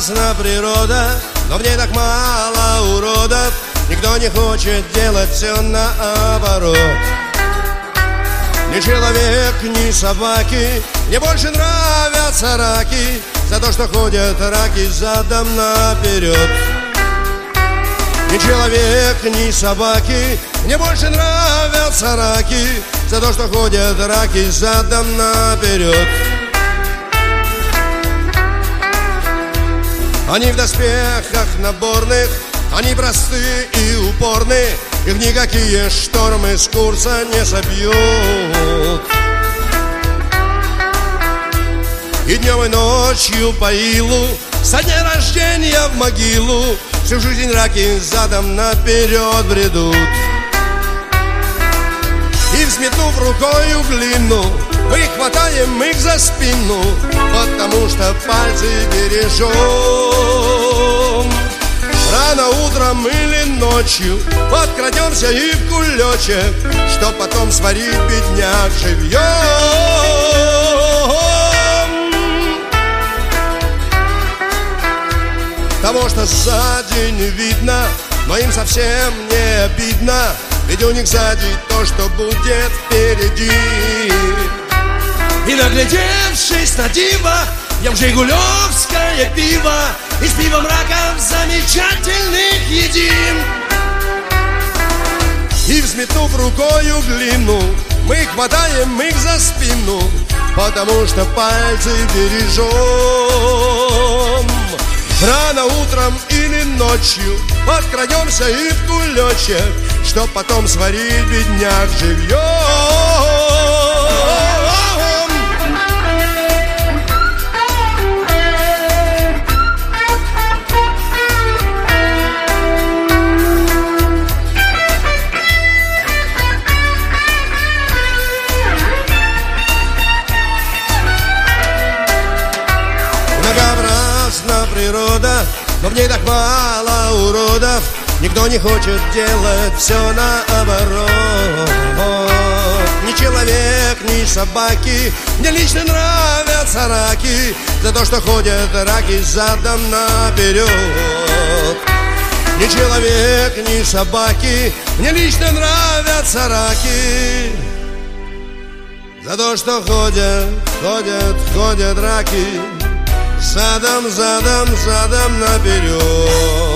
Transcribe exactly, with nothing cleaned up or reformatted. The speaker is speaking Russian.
прекрасна природа, но в ней так мало уродов. Никто не хочет делать все наоборот. Ни человек, ни собаки, мне больше нравятся раки, за то, что ходят раки задом наперед. Ни человек, ни собаки, мне больше нравятся раки, за то, что ходят раки задом наперед. Они в доспехах наборных, они просты и упорны, их никакие штормы с курса не собьют. И днем, и ночью по илу, со дня рождения в могилу, всю жизнь раки задом наперед бредут. И взметнув рукою глину, мы хватаем их за спину, потому что пальцы бережем. Рано утром или ночью подкрадемся и в кулечек, чтоб потом сварить бедняк живьем. Того, что сзади не видно, но им совсем не обидно, ведь у них сзади то, что будет впереди. И наглядевшись на диво, ем жигулевское пиво, и с пивом раков замечательных едим. И взметнув рукою глину, мы хватаем их за спину, потому что пальцы бережем. Рано утром или ночью подкрадемся и в кулечек, чтоб потом сварить бедняк живьем. Многообразна природа, но в ней так мало уродов. Никто не хочет делать все наоборот. Ни человек, ни собаки, мне лично нравятся раки, за то, что ходят раки задом наперед. Ни человек, ни собаки, мне лично нравятся раки, за то, что ходят, ходят, ходят раки задом, задом, задом наперед.